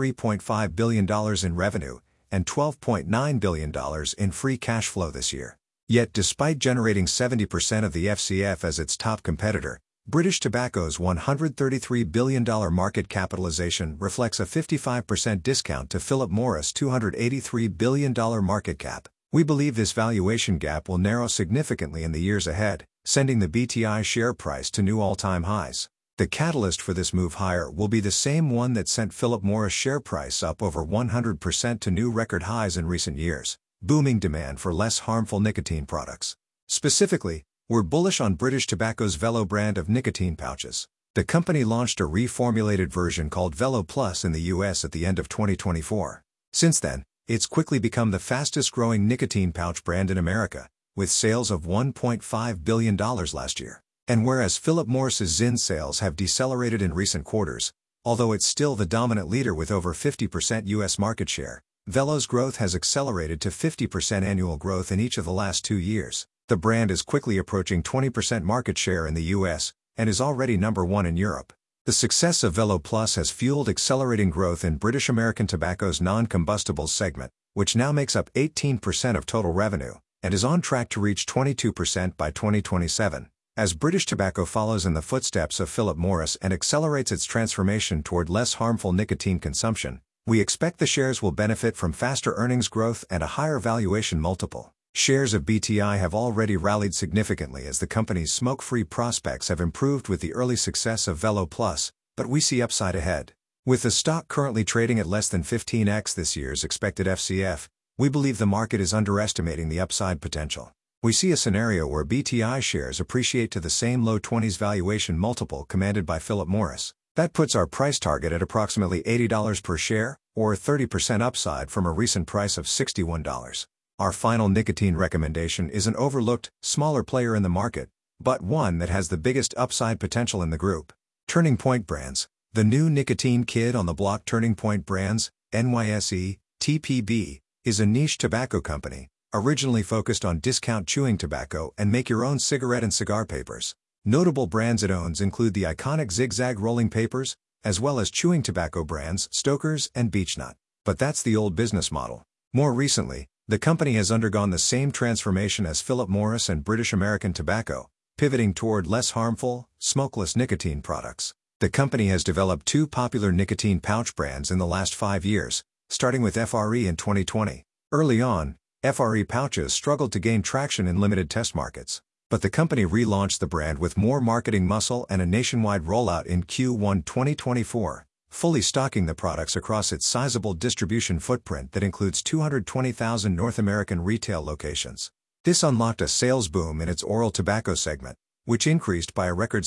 $43.5 billion in revenue and $12.9 billion in free cash flow this year. Yet despite generating 70% of the FCF as its top competitor, British Tobacco's $133 billion market capitalization reflects a 55% discount to Philip Morris' $283 billion market cap. We believe this valuation gap will narrow significantly in the years ahead, sending the BTI share price to new all-time highs. The catalyst for this move higher will be the same one that sent Philip Morris' share price up over 100% to new record highs in recent years: booming demand for less harmful nicotine products. Specifically, we're bullish on British Tobacco's Velo brand of nicotine pouches. The company launched a reformulated version called Velo Plus in the US at the end of 2024. Since then, it's quickly become the fastest-growing nicotine pouch brand in America, with sales of $1.5 billion last year. And whereas Philip Morris's Zyn sales have decelerated in recent quarters, although it's still the dominant leader with over 50% US market share, Velo's growth has accelerated to 50% annual growth in each of the last 2 years. The brand is quickly approaching 20% market share in the US, and is already number 1 in Europe. The success of Velo Plus has fueled accelerating growth in British American Tobacco's non-combustibles segment, which now makes up 18% of total revenue, and is on track to reach 22% by 2027. As British Tobacco follows in the footsteps of Philip Morris and accelerates its transformation toward less harmful nicotine consumption, we expect the shares will benefit from faster earnings growth and a higher valuation multiple. Shares of BTI have already rallied significantly as the company's smoke-free prospects have improved with the early success of Velo Plus, but we see upside ahead. With the stock currently trading at less than 15x this year's expected FCF, we believe the market is underestimating the upside potential. We see a scenario where BTI shares appreciate to the same low 20s valuation multiple commanded by Philip Morris. That puts our price target at approximately $80 per share, or 30% upside from a recent price of $61. Our final nicotine recommendation is an overlooked, smaller player in the market, but one that has the biggest upside potential in the group. Turning Point Brands. The new nicotine kid on the block. Turning Point Brands, NYSE, TPB, is a niche tobacco company, originally focused on discount chewing tobacco and make-your-own cigarette and cigar papers. Notable brands it owns include the iconic Zig-Zag rolling papers, as well as chewing tobacco brands Stoker's and Beechnut. But that's the old business model. More recently, the company has undergone the same transformation as Philip Morris and British American Tobacco, pivoting toward less harmful, smokeless nicotine products. The company has developed 2 popular nicotine pouch brands in the last 5 years, starting with FRE in 2020. Early on, FRE pouches struggled to gain traction in limited test markets, but the company relaunched the brand with more marketing muscle and a nationwide rollout in Q1 2024, fully stocking the products across its sizable distribution footprint that includes 220,000 North American retail locations. This unlocked a sales boom in its oral tobacco segment, which increased by a record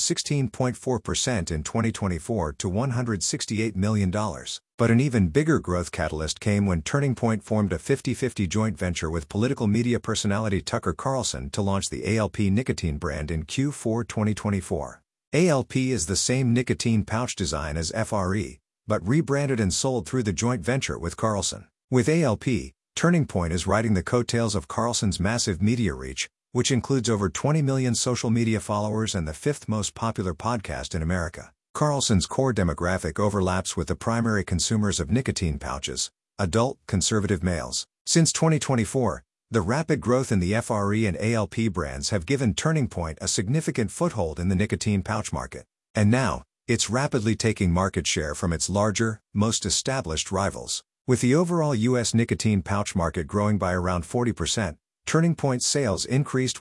16.4% in 2024 to $168 million. But an even bigger growth catalyst came when Turning Point formed a 50-50 joint venture with political media personality Tucker Carlson to launch the ALP nicotine brand in Q4 2024. ALP is the same nicotine pouch design as FRE, but rebranded and sold through the joint venture with Carlson. With ALP, Turning Point is riding the coattails of Carlson's massive media reach, which includes over 20 million social media followers and the 5th most popular podcast in America. Carlson's core demographic overlaps with the primary consumers of nicotine pouches, adult, conservative males. Since 2024, the rapid growth in the FRE and ALP brands have given Turning Point a significant foothold in the nicotine pouch market. And now, it's rapidly taking market share from its larger, most established rivals. With the overall U.S. nicotine pouch market growing by around 40%, Turning Point's sales increased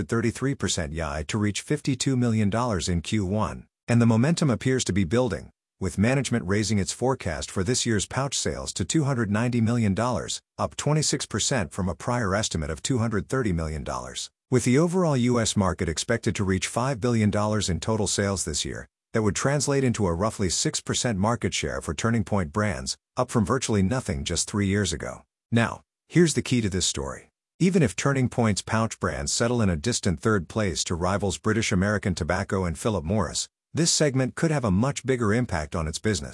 133% YoY to reach $52 million in Q1. And the momentum appears to be building, with management raising its forecast for this year's pouch sales to $290 million, up 26% from a prior estimate of $230 million. With the overall U.S. market expected to reach $5 billion in total sales this year, that would translate into a roughly 6% market share for Turning Point brands, up from virtually nothing just 3 years ago. Now, here's the key to this story. Even if Turning Point's pouch brands settle in a distant third place to rivals British American Tobacco and Philip Morris, this segment could have a much bigger impact on its business.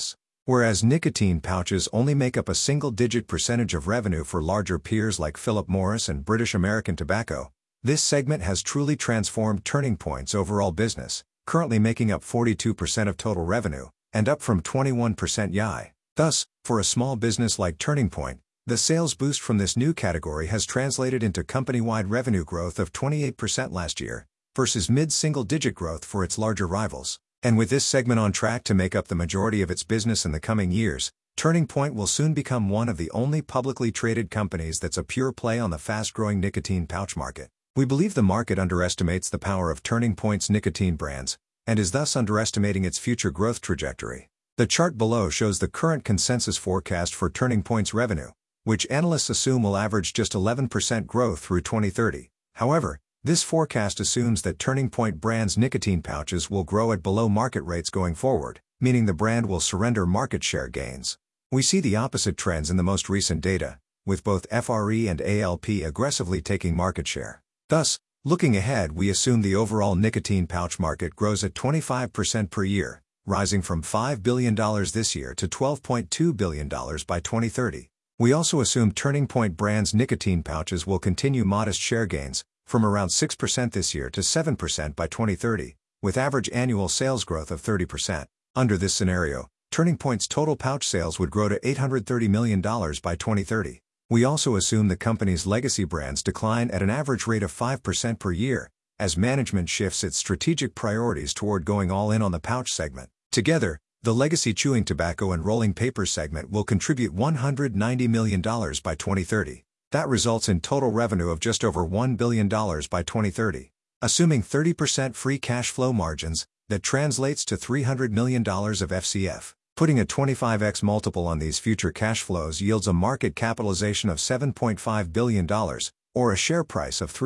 Whereas nicotine pouches only make up a single-digit percentage of revenue for larger peers like Philip Morris and British American Tobacco, this segment has truly transformed Turning Point's overall business, currently making up 42% of total revenue, and up from 21% YI. Thus, for a small business like Turning Point, the sales boost from this new category has translated into company-wide revenue growth of 28% last year, versus mid-single-digit growth for its larger rivals. And with this segment on track to make up the majority of its business in the coming years, Turning Point will soon become one of the only publicly traded companies that's a pure play on the fast-growing nicotine pouch market. We believe the market underestimates the power of Turning Point's nicotine brands, and is thus underestimating its future growth trajectory. The chart below shows the current consensus forecast for Turning Point's revenue, which analysts assume will average just 11% growth through 2030. However, this forecast assumes that Turning Point brand's nicotine pouches will grow at below market rates going forward, meaning the brand will surrender market share gains. We see the opposite trends in the most recent data, with both FRE and ALP aggressively taking market share. Thus, looking ahead, we assume the overall nicotine pouch market grows at 25% per year, rising from $5 billion this year to $12.2 billion by 2030. We also assume Turning Point brand's nicotine pouches will continue modest share gains, from around 6% this year to 7% by 2030, with average annual sales growth of 30%. Under this scenario, Turning Point's total pouch sales would grow to $830 million by 2030. We also assume the company's legacy brands decline at an average rate of 5% per year, as management shifts its strategic priorities toward going all in on the pouch segment. Together, the legacy chewing tobacco and rolling papers segment will contribute $190 million by 2030. That results in total revenue of just over $1 billion by 2030. Assuming 30% free cash flow margins, that translates to $300 million of FCF. Putting a 25x multiple on these future cash flows yields a market capitalization of $7.5 billion, or a share price of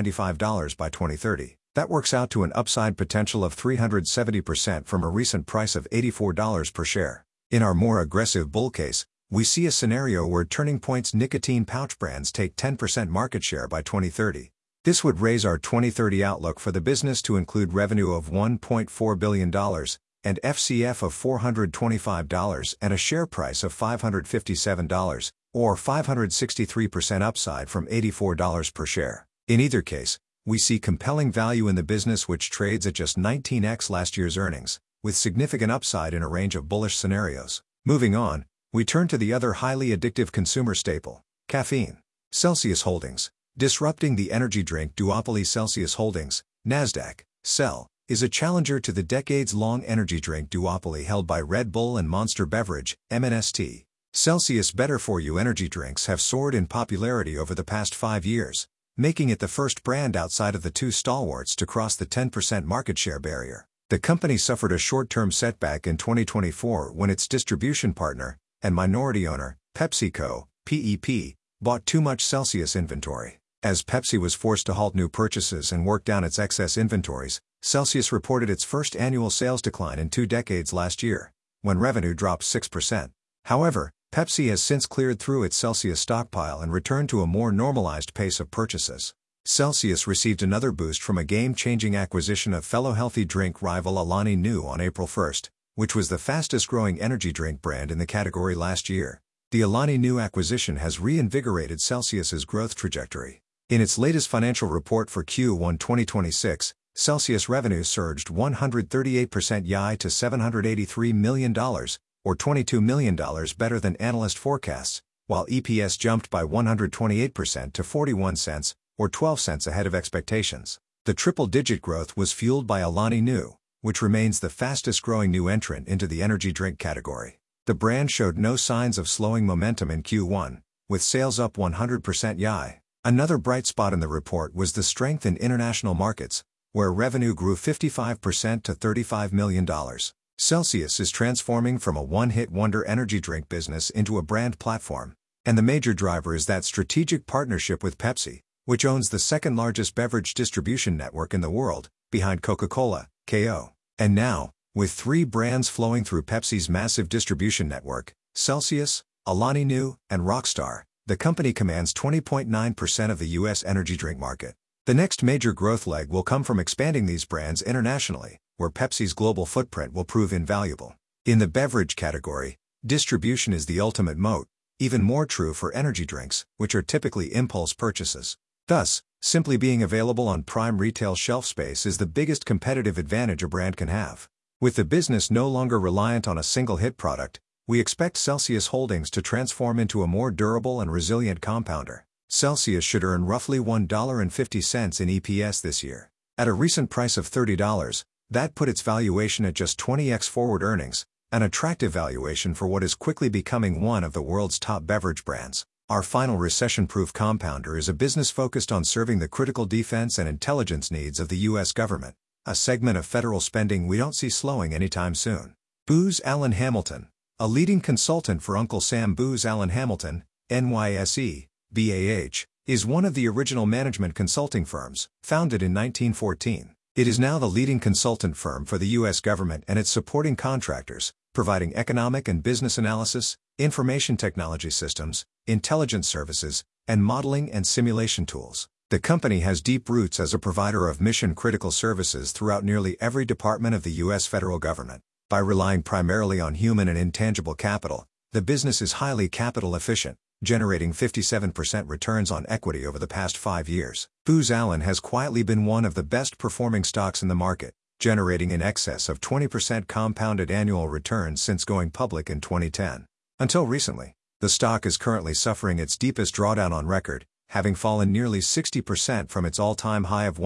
$395 by 2030. That works out to an upside potential of 370% from a recent price of $84 per share. In our more aggressive bull case, we see a scenario where Turning Point's nicotine pouch brands take 10% market share by 2030. This would raise our 2030 outlook for the business to include revenue of $1.4 billion, and FCF of $425 and a share price of $557, or 563% upside from $84 per share. In either case, we see compelling value in the business, which trades at just 19x last year's earnings, with significant upside in a range of bullish scenarios. Moving on, we turn to the other highly addictive consumer staple, caffeine. Celsius Holdings, disrupting the energy drink duopoly. Celsius Holdings, Nasdaq, CEL, is a challenger to the decades-long energy drink duopoly held by Red Bull and Monster Beverage, MNST. Celsius better-for-you energy drinks have soared in popularity over the past 5 years, making it the first brand outside of the two stalwarts to cross the 10% market share barrier. The company suffered a short-term setback in 2024 when its distribution partner and minority owner, PepsiCo, PEP, bought too much Celsius inventory. As Pepsi was forced to halt new purchases and work down its excess inventories, Celsius reported its first annual sales decline in 2 decades last year, when revenue dropped 6%. However, Pepsi has since cleared through its Celsius stockpile and returned to a more normalized pace of purchases. Celsius received another boost from a game-changing acquisition of fellow healthy drink rival Alani Nu on April 1, which was the fastest-growing energy drink brand in the category last year. The Alani Nu acquisition has reinvigorated Celsius's growth trajectory. In its latest financial report for Q1 2026, Celsius revenue surged 138% YI to $783 million, or $22 million better than analyst forecasts, while EPS jumped by 128% to 41 cents, or 12 cents ahead of expectations. The triple-digit growth was fueled by Alani Nu, which remains the fastest-growing new entrant into the energy drink category. The brand showed no signs of slowing momentum in Q1, with sales up 100% YI. Another bright spot in the report was the strength in international markets, where revenue grew 55% to $35 million. Celsius is transforming from a one-hit wonder energy drink business into a brand platform, and the major driver is that strategic partnership with Pepsi, which owns the second-largest beverage distribution network in the world, behind Coca-Cola, KO. And now, with 3 brands flowing through Pepsi's massive distribution network, Celsius, Alani Nu, and Rockstar, the company commands 20.9% of the U.S. energy drink market. The next major growth leg will come from expanding these brands internationally, where Pepsi's global footprint will prove invaluable. In the beverage category, Distribution is the ultimate moat, even more true for energy drinks, which are typically impulse purchases. Thus, simply being available on prime retail shelf space is the biggest competitive advantage a brand can have. With the business no longer reliant on a single hit product, we expect Celsius Holdings to transform into a more durable and resilient compounder. Celsius should earn roughly $1.50 in EPS this year. At a recent price of $30, that put its valuation at just 20x forward earnings, an attractive valuation for what is quickly becoming one of the world's top beverage brands. Our final recession-proof compounder is a business focused on serving the critical defense and intelligence needs of the U.S. government, a segment of federal spending we don't see slowing anytime soon. Booz Allen Hamilton, a leading consultant for Uncle Sam Booz Allen Hamilton, NYSE, BAH, is one of the original management consulting firms, founded in 1914. It is now the leading consultant firm for the U.S. government and its supporting contractors, providing economic and business analysis, information technology systems, intelligence services, and modeling and simulation tools. The company has deep roots as a provider of mission-critical services throughout nearly every department of the U.S. federal government. By relying primarily on human and intangible capital, the business is highly capital efficient, generating 57% returns on equity over the past 5 years. Booz Allen has quietly been one of the best-performing stocks in the market, generating in excess of 20% compounded annual returns since going public in 2010. Until recently, the stock is currently suffering its deepest drawdown on record, having fallen nearly 60% from its all-time high of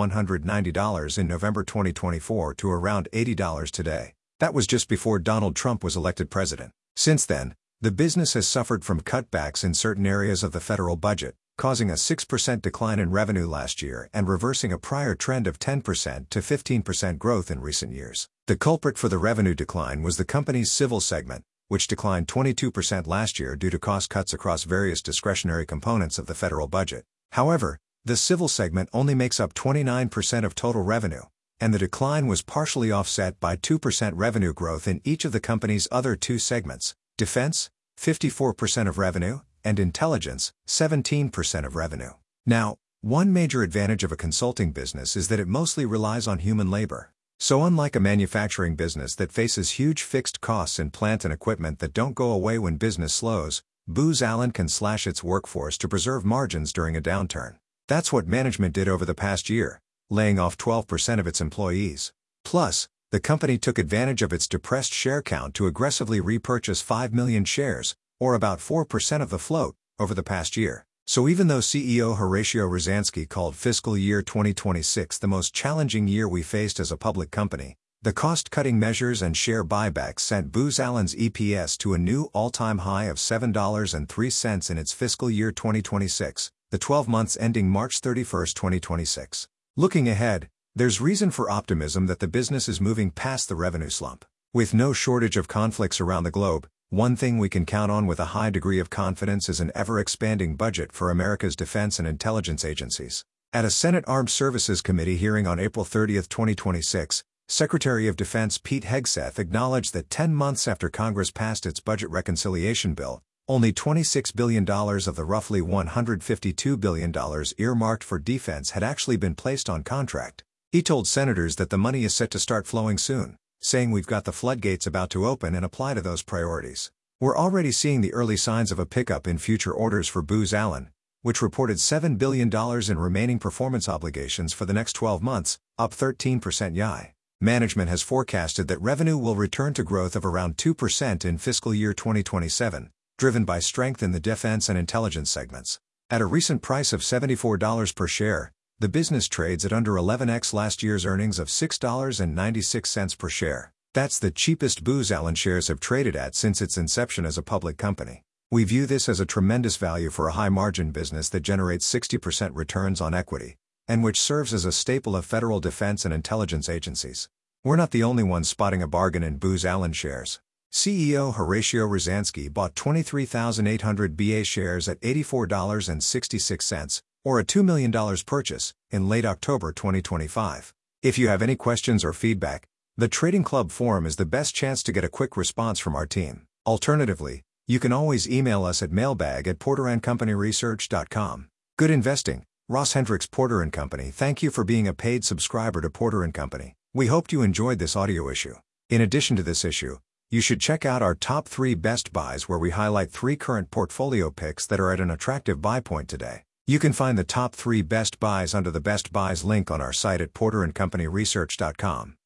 $190 in November 2024 to around $80 today. That was just before Donald Trump was elected president. Since then, the business has suffered from cutbacks in certain areas of the federal budget, causing a 6% decline in revenue last year and reversing a prior trend of 10% to 15% growth in recent years. The culprit for the revenue decline was the company's civil segment, which declined 22% last year due to cost cuts across various discretionary components of the federal budget. However, the civil segment only makes up 29% of total revenue, and the decline was partially offset by 2% revenue growth in each of the company's other two segments: defense, 54% of revenue, and intelligence, 17% of revenue. Now, one major advantage of a consulting business is that it mostly relies on human labor. So unlike a manufacturing business that faces huge fixed costs in plant and equipment that don't go away when business slows, Booz Allen can slash its workforce to preserve margins during a downturn. That's what management did over the past year, laying off 12% of its employees. Plus, the company took advantage of its depressed share count to aggressively repurchase 5 million shares, or about 4% of the float, over the past year. So even though CEO Horatio Rozanski called fiscal year 2026 the most challenging year we faced as a public company, the cost-cutting measures and share buybacks sent Booz Allen's EPS to a new all-time high of $7.03 in its fiscal year 2026, the 12 months ending March 31, 2026. Looking ahead, there's reason for optimism that the business is moving past the revenue slump. With no shortage of conflicts around the globe, one thing we can count on with a high degree of confidence is an ever-expanding budget for America's defense and intelligence agencies. At a Senate Armed Services Committee hearing on April 30, 2026, Secretary of Defense Pete Hegseth acknowledged that 10 months after Congress passed its budget reconciliation bill, only $26 billion of the roughly $152 billion earmarked for defense had actually been placed on contract. He told senators that the money is set to start flowing soon, saying we've got the floodgates about to open and apply to those priorities. We're already seeing the early signs of a pickup in future orders for Booz Allen, which reported $7 billion in remaining performance obligations for the next 12 months, up 13% YoY. Management has forecasted that revenue will return to growth of around 2% in fiscal year 2027, driven by strength in the defense and intelligence segments. At a recent price of $74 per share, the business trades at under 11x last year's earnings of $6.96 per share. That's the cheapest Booz Allen shares have traded at since its inception as a public company. We view this as a tremendous value for a high-margin business that generates 60% returns on equity, and which serves as a staple of federal defense and intelligence agencies. We're not the only ones spotting a bargain in Booz Allen shares. CEO Horatio Rozanski bought 23,800 BA shares at $84.66, or a $2 million purchase, in late October 2025. If you have any questions or feedback, the Trading Club forum is the best chance to get a quick response from our team. Alternatively, you can always email us at mailbag@porterandcompanyresearch.com. Good investing, Ross Hendricks, Porter & Company. Thank you for being a paid subscriber to Porter & Company. We hoped you enjoyed this audio issue. In addition to this issue, You should check out our top 3 best buys where we highlight 3 current portfolio picks that are at an attractive buy point today. You can find the top 3 best buys under the Best Buys link on our site at porterandcompanyresearch.com.